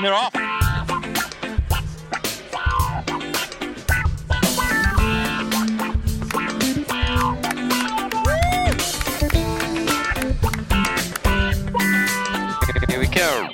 and they're off. Here we go.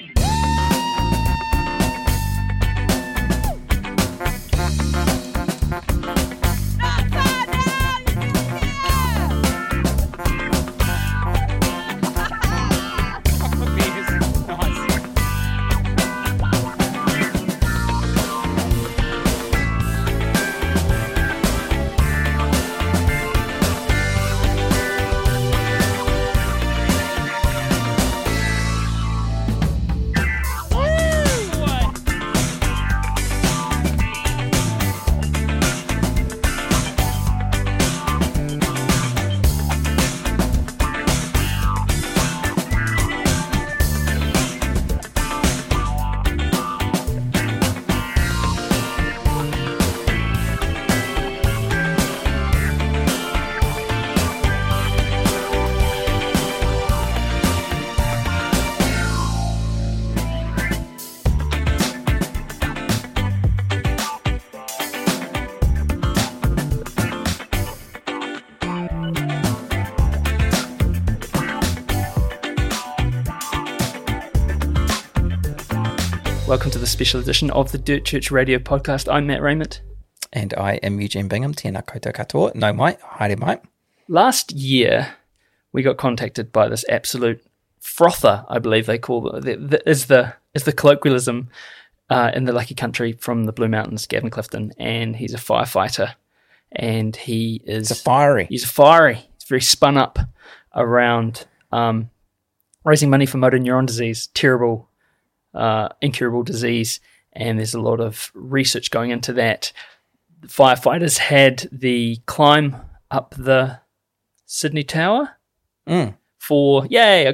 Welcome to the special edition of the Dirt Church Radio Podcast. I'm Matt Raymond. And I am Eugene Bingham. Tēnā koutou katoa. No mai. Haere mai. Last year, we got contacted by this absolute frother, I believe they call it, is the colloquialism in the Lucky Country from the Blue Mountains, Gavin Clifton, and he's a firefighter, and he's fiery. He's very spun up around raising money for motor neuron disease, terrible, incurable disease, and there's a lot of research going into that. The firefighters had the climb up the Sydney Tower for motor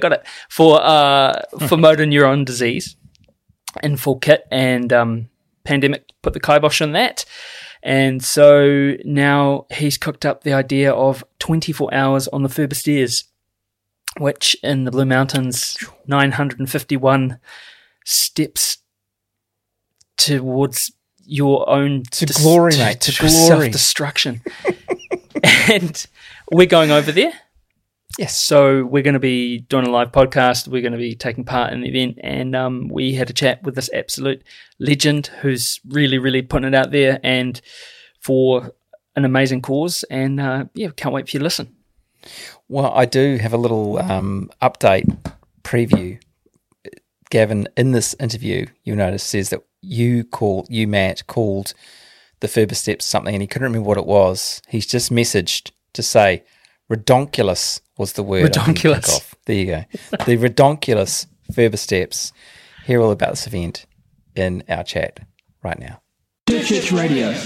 neuron disease in full kit, and pandemic put the kibosh on that, and so now he's cooked up the idea of 24 hours on the Furber Stairs, which in the Blue Mountains, 951 steps towards your own glory, mate. To glory, self-destruction. And we're going over there. Yes. So we're going to be doing a live podcast. We're going to be taking part in the event, and we had a chat with this absolute legend who's really, really putting it out there and for an amazing cause. And can't wait for you to listen. Well, I do have a little update preview. Gavin, in this interview, you'll notice, says that Matt, called the Furber Steps something, and he couldn't remember what it was. He's just messaged to say, redonkulous was the word. Redonkulous. There you go. The redonkulous Furber Steps. Hear all about this event in our chat right now. Church Radio.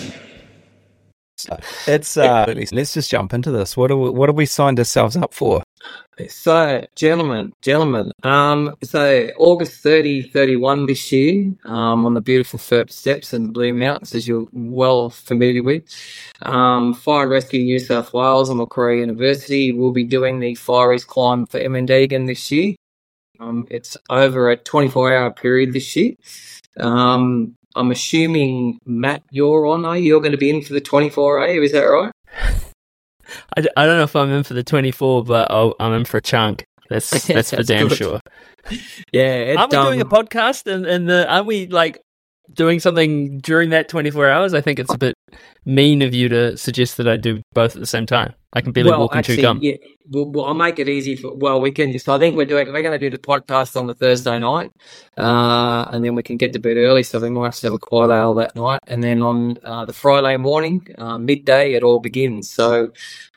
It's let's just jump into this. What have we signed ourselves up for? So, gentlemen, so August 30, 31 this year, on the beautiful Furber Steps in the Blue Mountains, as you're well familiar with. Fire and Rescue New South Wales and Macquarie University will be doing the Fire East Climb for Emmendingen this year. It's over a 24-hour period this year. I'm assuming, Matt, you're going to be in for the 24, is that right? I don't know if I'm in for the 24, but I'm in for a chunk. That's for damn sure. Yeah, aren't we doing a podcast? And aren't we like doing something during that 24 hours? I think it's a bit mean of you to suggest that I do both at the same time. I can barely walk and chew gum. Yeah, well, I'll make it easy we can just. I think we're going to do the podcast on the Thursday night, and then we can get to bed early. So we might have a quiet ale that night, and then on the Friday morning, midday, it all begins. So,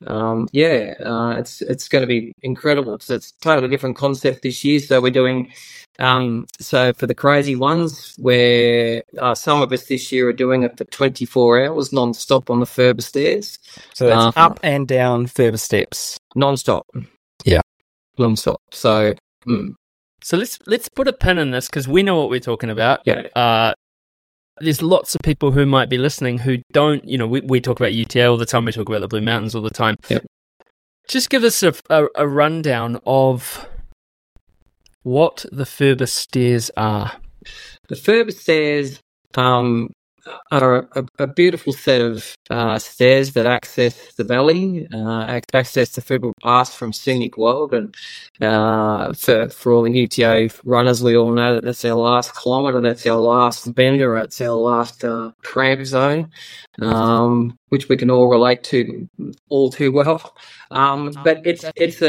it's going to be incredible. So it's a totally different concept this year. So we're doing. So for the crazy ones, where some of us this year are doing it for 24 hours non-stop on the Furber Stairs. So that's up and down Furber Steps. Non-stop. Yeah. Non-stop. So... So let's put a pin in this, because we know what we're talking about. Yeah. There's lots of people who might be listening who don't, we talk about UTA all the time, we talk about the Blue Mountains all the time. Yep. Just give us a rundown of what the Furber Stairs are. The Furber stairs are a beautiful set of stairs that access the valley, access the Federal Pass from Scenic World, and for all the UTO runners, we all know that that's our last kilometre, that's our last bender, that's our last cramp zone, which we can all relate to all too well. But it's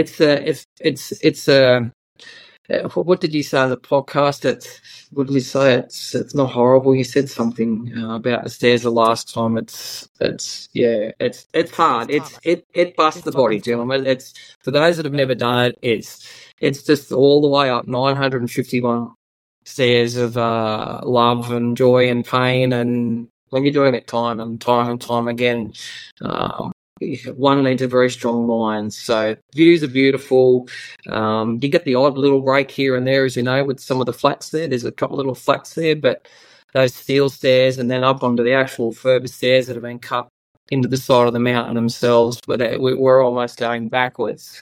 a what did you say on the podcast? What did you say? It's not horrible. You said something about the stairs the last time. It's hard. It busts the body, gentlemen. It's for those that have never done it. It's just all the way up 951 stairs of love and joy and pain, and when you're doing it time and time again. One needs a very strong mind. So views are beautiful. You get the odd little break here and there, as you know, with some of the flats there. There's a couple of little flats there, but those steel stairs and then up onto the actual Furber stairs that have been cut into the side of the mountain themselves, but we're almost going backwards.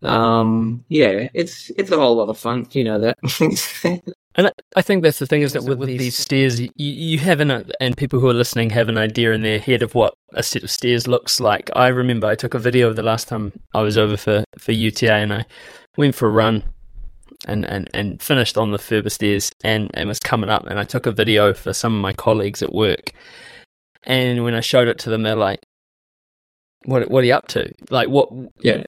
It's a whole lot of fun. You know that. And I think that's the thing, is that with these stairs, you have and people who are listening have an idea in their head of what a set of stairs looks like. I remember I took a video of the last time I was over for UTA, and I went for a run and finished on the Furber stairs and was coming up, and I took a video for some of my colleagues at work. And when I showed it to them, they're like, what are you up to? Like, what? Yeah.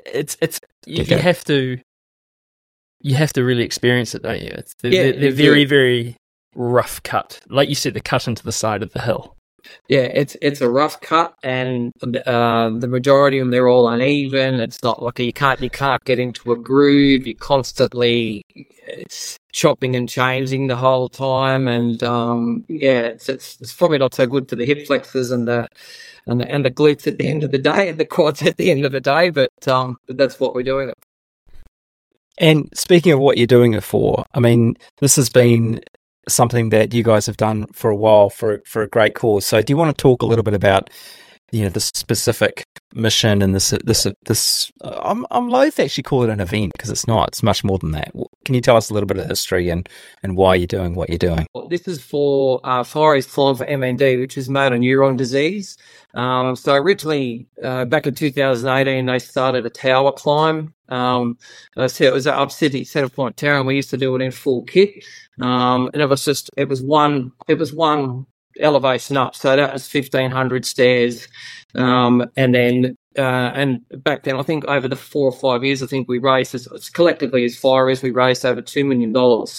You have to really experience it, don't you? They're very, very rough cut. Like you said, they're cut into the side of the hill. Yeah, it's a rough cut, and the majority of them, they're all uneven. It's not like you can't get into a groove. You're constantly chopping and changing the whole time, and it's probably not so good for the hip flexors and the glutes at the end of the day, and the quads at the end of the day. But that's what we're doing it. And speaking of what you're doing it for, I mean, this has been something that you guys have done for a while for a great cause. So do you want to talk a little bit about, the specific mission and this I'm loath to actually call it an event, because it's not. It's much more than that. Can you tell us a little bit of history and why you're doing what you're doing? Well, this is for Far East Climb for MND, which is motor neuron disease. So originally, back in 2018, they started a tower climb. It was up Centre Point Tower, and we used to do it in full kit. And it was one elevation up, so that was 1,500 stairs. And back then, I think over the 4 or 5 years, I think we raised collectively as far as we raised over $2 million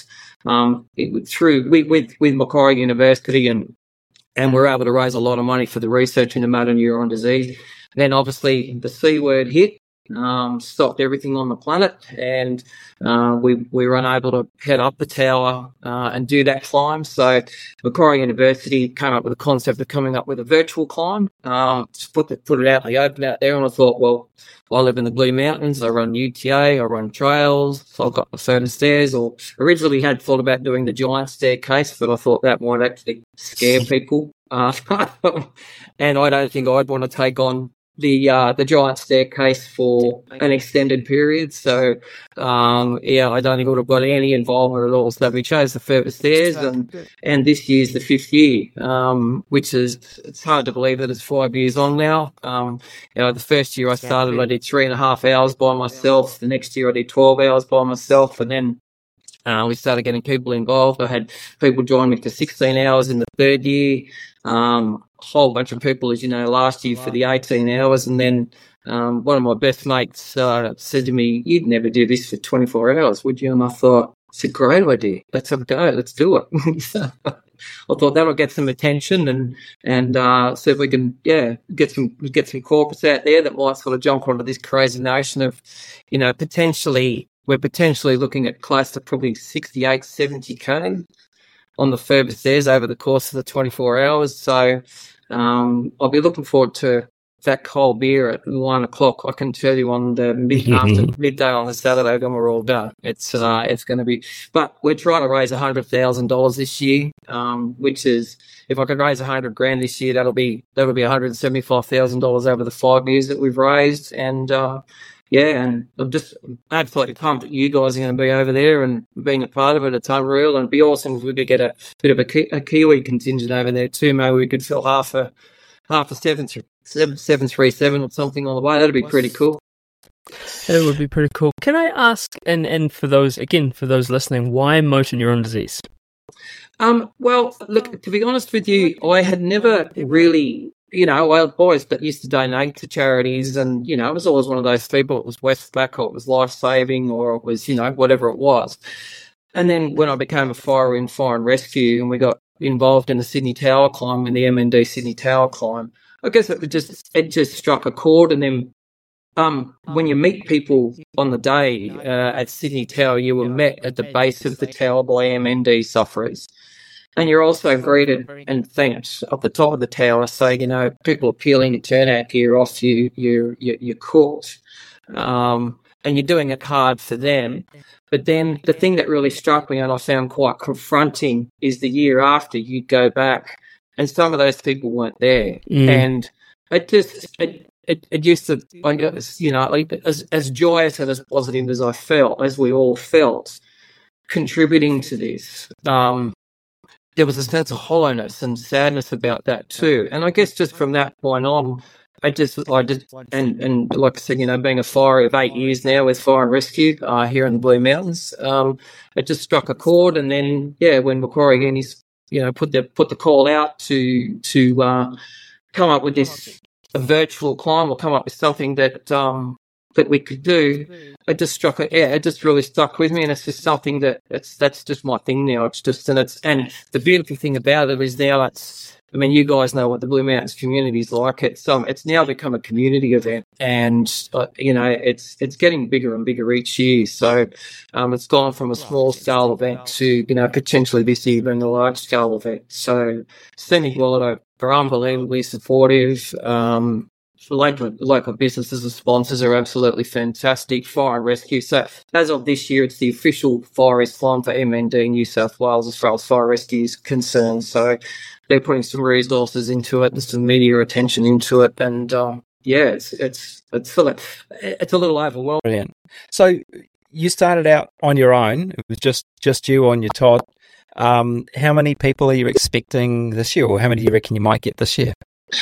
with Macquarie University, and we're able to raise a lot of money for the research into motor neuron disease. Then obviously the C word hit. Stopped everything on the planet, and we were unable to head up the tower and do that climb. So Macquarie University came up with the concept of coming up with a virtual climb, to put it out in the open out there. And I thought, well, I live in the Blue Mountains, I run UTA, I run trails, so I've got the Furber stairs. Or originally had thought about doing the giant staircase, but I thought that might actually scare people, and I don't think I'd want to take on the giant staircase for an extended period. So I don't think it would have got any involvement at all. So we chose the Furber stairs, and this year's the 5th year, which is, it's hard to believe that it's 5 years on now. The first year I started, I did 3.5 hours by myself. The next year I did 12 hours by myself, and then we started getting people involved. I had people join me for 16 hours in the 3rd year. Whole bunch of people, as you know, last year for the 18 hours. And then one of my best mates said to me, "You'd never do this for 24 hours, would you?" And I thought, it's a great idea. Let's have a go. Let's do it. So I thought that'll get some attention and see if we can, get some corporates out there that might sort of jump onto this crazy notion of, we're potentially looking at close to probably 68, 70K on the Furber stairs over the course of the 24 hours. So I'll be looking forward to that cold beer at 1 o'clock. I can tell you on the midday on the Saturday when we're all done. It's going to be, but we're trying to raise $100,000 this year, which is, if I could raise $100,000 this year, that'll be $175,000 over the 5 years that we've raised. And and I'm just absolutely pumped that you guys are going to be over there and being a part of it. It's unreal, and it'd be awesome if we could get a bit of a Kiwi contingent over there too. Maybe we could fill half a 737 or something on the way. That'd be pretty cool. It would be pretty cool. Can I ask, and for those listening, why motor neuron disease? Well, look, to be honest with you, I had never really, I always used to donate to charities, and, I was always one of those people. It was Westpac, or it was Life Saving, or it was, whatever it was. And then when I became a firer in fire and rescue, and we got involved in the Sydney Tower climb, in the MND Sydney Tower climb, I guess it just struck a chord. And then when you meet people on the day at Sydney Tower, you were met at the base of the tower by MND sufferers. And you're also greeted and thanked at the top of the tower. So, people are peeling your turnout gear off your court. And you're doing it hard for them. But then the thing that really struck me and I found quite confronting is the year after you'd go back and some of those people weren't there. And it used to, as joyous and as positive as I felt, as we all felt, contributing to this, there was a sense of hollowness and sadness about that too. And I guess just from that point on, and like I said, being a firer of 8 years now with fire and rescue here in the Blue Mountains, it just struck a chord. And then, when Macquarie Guineas, put the call out to come up with this a virtual climb, or come up with something that we could do, it just really stuck with me, and it's just something that's just my thing now. It's just, and the beautiful thing about it is now you guys know what the Blue Mountains community is like. It's now become a community event, and it's getting bigger and bigger each year. So it's gone from a small scale event to potentially this year being a large scale event. So Sydney Wallet are unbelievably supportive. Local businesses and sponsors are absolutely fantastic. Fire and rescue. So as of this year, it's the official Fire Rescue Climb for MND New South Wales as far as fire rescue is concerned. So they're putting some resources into it and some media attention into it. And it's a little overwhelming. Brilliant. So you started out on your own. It was just you on your Todd. How many people are you expecting this year, or how many do you reckon you might get this year?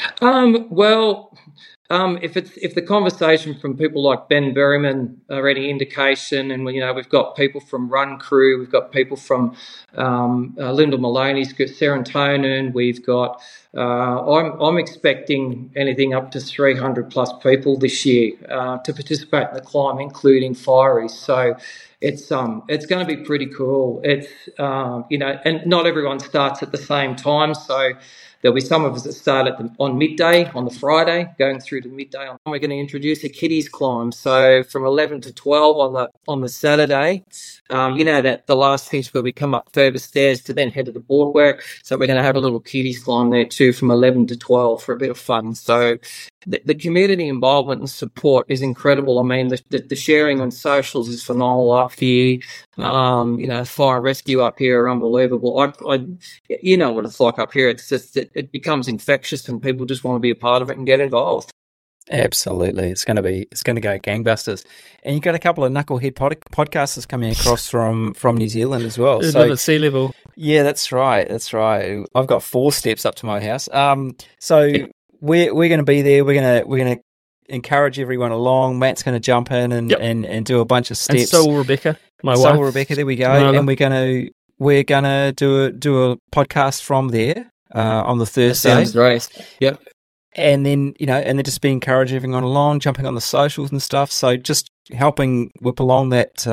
If the conversation from people like Ben Berryman are any indication, and we've got people from Run Crew, we've got people from Lyndall Maloney's Serotonin, we've got I'm expecting anything up to 300 plus people this year to participate in the climb, including fireys. So it's going to be pretty cool. It's and not everyone starts at the same time, so there'll be some of us that start on midday on the Friday, going through to midday. We're going to introduce a kiddies climb. So from 11 to 12 on the Saturday, that the last piece where we come up further stairs to then head to the boardwalk. So we're going to have a little kiddies climb there too from 11 to 12 for a bit of fun. So the community involvement and support is incredible. I mean, the sharing on socials is phenomenal up here. Fire and rescue up here are unbelievable. You know what it's like up here. It's just it becomes infectious, and people just want to be a part of it and get involved. Absolutely, it's going to go gangbusters. And you've got a couple of knucklehead podcasters coming across from New Zealand as well. So at sea level. Yeah, that's right. I've got 4 steps up to my house. So we're going to be there. We're going to encourage everyone along. Matt's going to jump in and do a bunch of steps. And so will Rebecca, my wife. So will Rebecca. There we go. And we're gonna do a podcast from there on the Thursday. That sounds great. Yep. And then just be encouraging everyone along, jumping on the socials and stuff. So just helping whip along that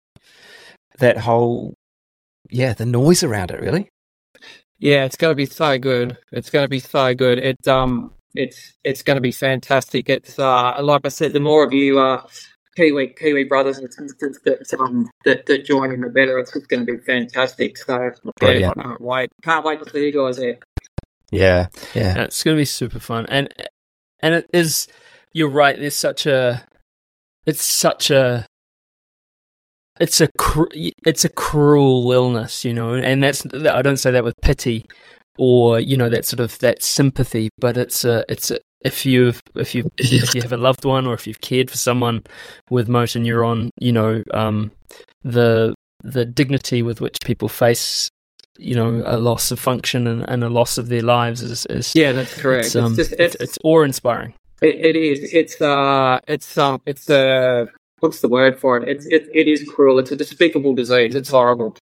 whole the noise around it, really. Yeah, it's going to be so good. It's going to be fantastic. It's like I said, the more of you Kiwi brothers and sisters that join in, the better. It's just going to be fantastic. So I can't wait to see you guys there. Yeah. It's going to be super fun, and it is. You're right. It's a cruel illness, and I don't say that with pity or that sort of that sympathy, but it's if you have a loved one, or if you've cared for someone with motor neuron, the dignity with which people face, a loss of function and a loss of their lives is yeah, that's correct. It's awe-inspiring. It is. It's what's the word for it? It is cruel. It's a despicable disease. It's horrible.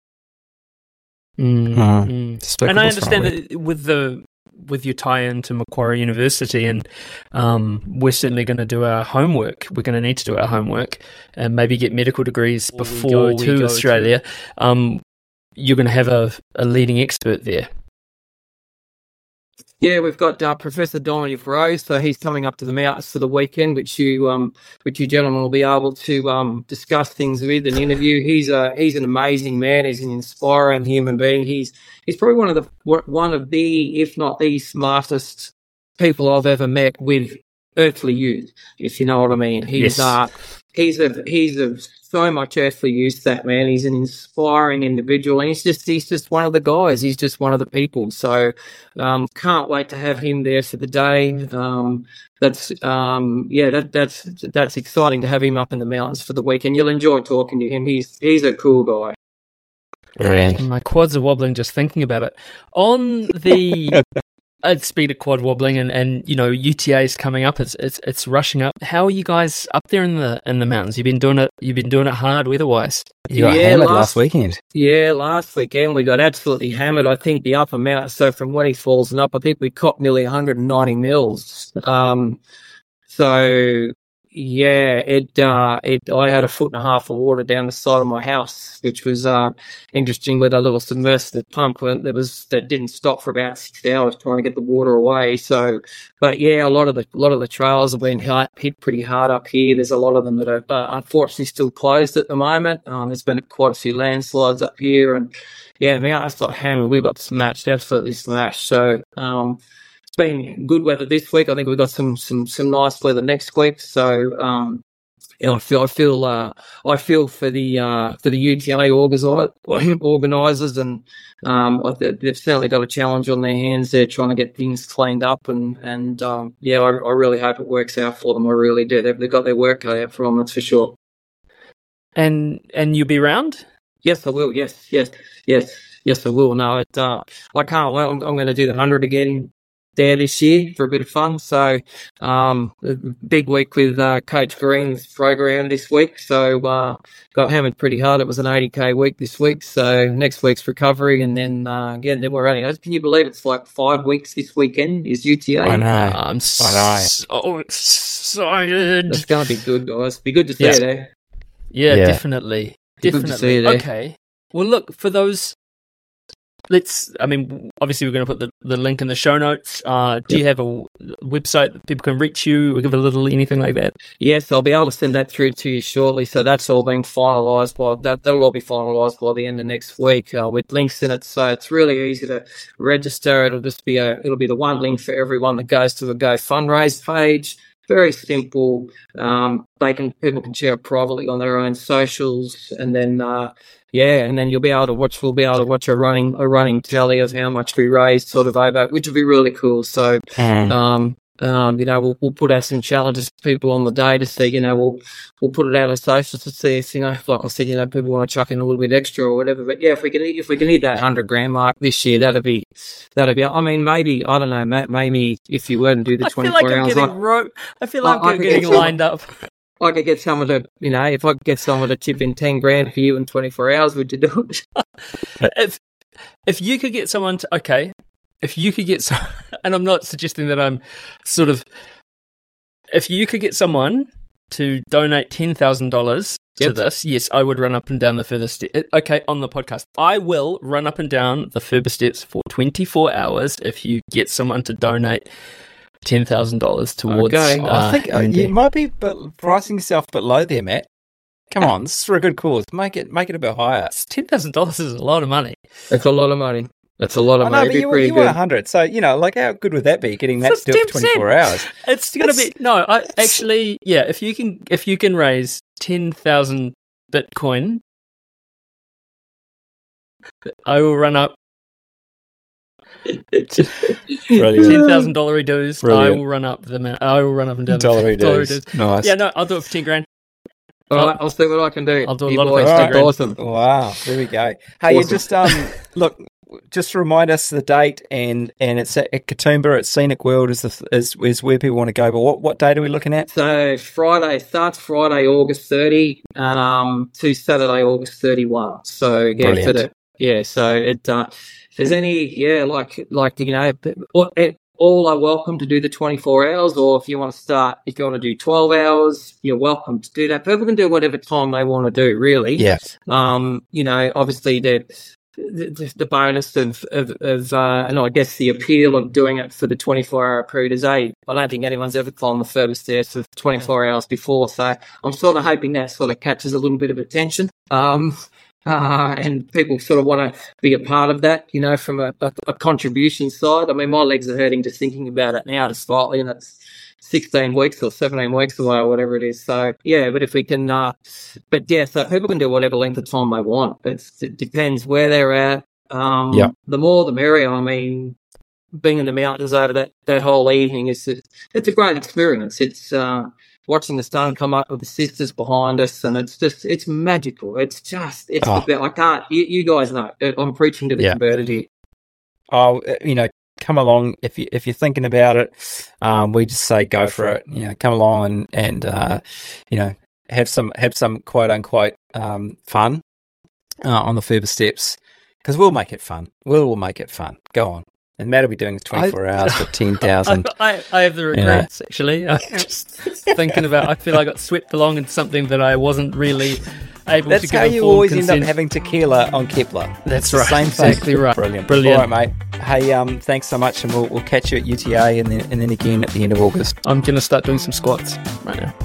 And I understand that with your tie-in to Macquarie University, and we're certainly going to do our homework. We're going to need to do our homework and maybe get medical degrees before we go to Australia. You're going to have a leading expert there. Yeah, we've got Professor Dominic Rose, so he's coming up to the mountains for the weekend, which you gentlemen will be able to discuss things with and interview. He's an amazing man. He's an inspiring human being. He's probably one of the, if not the smartest people I've ever met with earthly use, if you know what I mean. He's so much earthly use, that man. He's an inspiring individual, and he's just one of the guys. He's just one of the people. So can't wait to have him there for the day. That's exciting to have him up in the mountains for the weekend. You'll enjoy talking to him. He's a cool guy. Brilliant. My quads are wobbling just thinking about it. On the speed of quad wobbling, and UTA's coming up. It's rushing up. How are you guys up there in the mountains? You've been doing it hard weather-wise. You got hammered last weekend. Yeah, last weekend we got absolutely hammered. I think the upper mountain. So from Wenny Falls and up, I think we copped nearly 190 mils. So yeah, I had a foot and a half of water down the side of my house, which was interesting, with a little submersible pump that didn't stop for about 6 hours trying to get the water away. So, but yeah, a lot of the trails have been hit pretty hard up here. There's a lot of them that are unfortunately still closed at the moment. There's been quite a few landslides up here, and yeah, man, I got hammered. We got smashed, absolutely smashed. So, it's been good weather this week. I think we've got some nice weather next week. So I feel for the UTA organisers, and they've certainly got a challenge on their hands. They're trying to get things cleaned up, and I really hope it works out for them. I really do. They've got their work cut out for them, that's for sure. And you'll be around? Yes, I will. Yes, I will. No, I can't wait. I'm going to do the 100 again there this year for a bit of fun. So a big week with Coach Green's program this week. So got hammered pretty hard. It was an 80k week this week. So next week's recovery, and then then we're running. Can you believe it's like 5 weeks this weekend is UTA? I know. I'm so excited. It's going to be good, guys. Be good to see you there. Yeah, definitely. Good to see you there. Okay. Well, look, for those, obviously we're going to put the link in the show notes. Do you have a website that people can reach you, or give a little anything like that? Yes, I'll be able to send that through to you shortly. So that's all being finalised that'll all be finalised by the end of next week with links in it. So it's really easy to register. It'll be the one link for everyone that goes to the Go Fundraise page. Very simple. People can share it privately on their own socials, and then and then we'll be able to watch a running tally of how much we raised sort of over, which will be really cool. So we'll put out some challenges for people on the day to see, we'll put it out on socials to see if, like I said, people want to chuck in a little bit extra or whatever. But yeah, if we can hit that 100 grand mark this year, that'd be. I mean, maybe, I don't know, maybe if you were to do the 24 hours. I feel like I'm getting lined up. I could get someone to, if I could get someone to chip in 10 grand for you in 24 hours, would you do it? If you could get someone to, if you could get some, and I'm not suggesting that I'm sort of, if you could get someone to donate $10,000 to this, yes, I would run up and down the further steps. Okay, on the podcast, I will run up and down the further steps for 24 hours if you get someone to donate $10,000 towards. I think you might be pricing yourself a bit low there, Matt. Come on, this is for a good cause. Make it a bit higher. $10,000 is a lot of money. It's a lot of money. That's a lot of money. But you want 100, so how good would that be? Getting that to do it for 24 hours. It's going to be If you can raise 10,000 Bitcoin, I will run up Brilliant. $10,000 dues. Brilliant. I will run up the mountain. I will run up and down Dollar the dues. Nice. Yeah, no, I'll do it for 10 grand. All right, I'll see what I can do. I'll do a You lot of boys things, look Grant. awesome. Wow, there we go. Hey, you Awesome. just look, just remind us the date, and it's at Katoomba at Scenic World is where people want to go. But what date are we looking at? So starts Friday, August 30, and to Saturday, August 31. So yeah, Brilliant. so if there's any, all are welcome to do the 24 hours, or if you want to do 12 hours, you're welcome to do that. People can do whatever time they want to do, really. Yeah. Obviously the bonus of and I guess the appeal of doing it for the 24-hour period is I don't think anyone's ever climbed the furthest stairs for 24 hours before, so I'm sort of hoping that sort of catches a little bit of attention. And people sort of want to be a part of that, from a contribution side. I mean, my legs are hurting just thinking about it now, despite, it's 16 weeks or 17 weeks away or whatever it is. So, yeah, but if we can, so people can do whatever length of time they want. It depends where they're at. The more the merrier. I mean, being in the mountains over that whole evening, it's a great experience. It's, watching the sun come up with the sisters behind us, and it's magical. It's the best. I can't, you guys know, I'm preaching to the converted here. Oh, come along if you're thinking about it. We just say go for it. Come along and have some quote unquote fun on the further steps, because we'll make it fun. We'll make it fun. Go on. And Matt will be doing 24 hours for 10,000. I have the regrets, actually. I'm just thinking about, I feel I got swept along into something that I wasn't really able to That's give how you informed always consent. end up having tequila on Kepler. That's It's the right. same thing. Exactly right. Brilliant. Brilliant. All right, mate. Hey, thanks so much, and we'll catch you at UTA and then again at the end of August. I'm going to start doing some squats right now.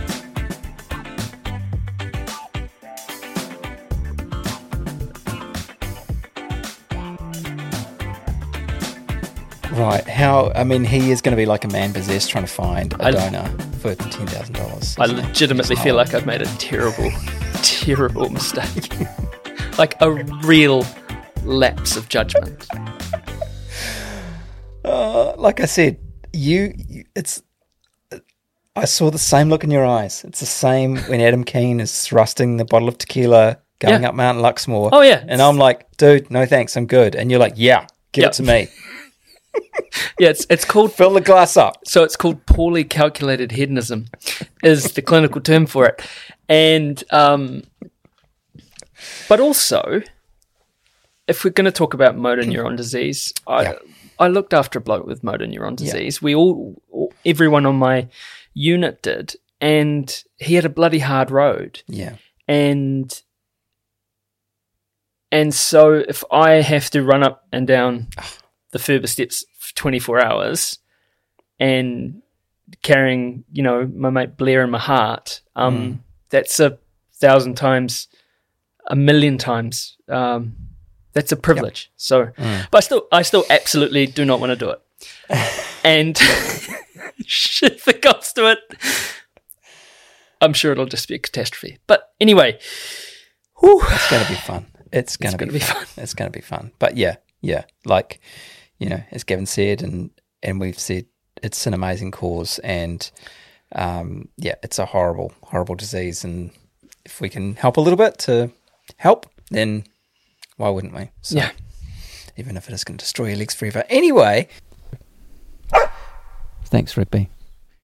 Right. He is going to be like a man possessed trying to find a donor for $10,000. I legitimately feel like I've made a terrible, terrible mistake. Like a real lapse of judgment. Like I said, I saw the same look in your eyes. It's the same when Adam Keane is thrusting the bottle of tequila going up Mount Luxmore. Oh, yeah. And I'm like, dude, no thanks, I'm good. And you're like, yeah, give it to me. Yeah, it's called... Fill the glass up. So it's called poorly calculated hedonism is the clinical term for it. And... but also, if we're going to talk about motor neuron disease, I looked after a bloke with motor neuron disease. We everyone on my unit did, and he had a bloody hard road. Yeah. And so if I have to run up and down the further steps for 24 hours and carrying, my mate Blair in my heart, that's 1,000 times, 1,000,000 times. That's a privilege. Yep. So, but I still absolutely do not want to do it. And if it comes to it, I'm sure it'll just be a catastrophe. But anyway, it's going to be fun. It's going to be fun. It's going to be fun. But yeah, like, as Gavin said, and we've said, it's an amazing cause, and it's a horrible, horrible disease. And if we can help a little bit to help, then why wouldn't we? So, even if it is going to destroy your legs forever. Anyway, thanks, Rigby.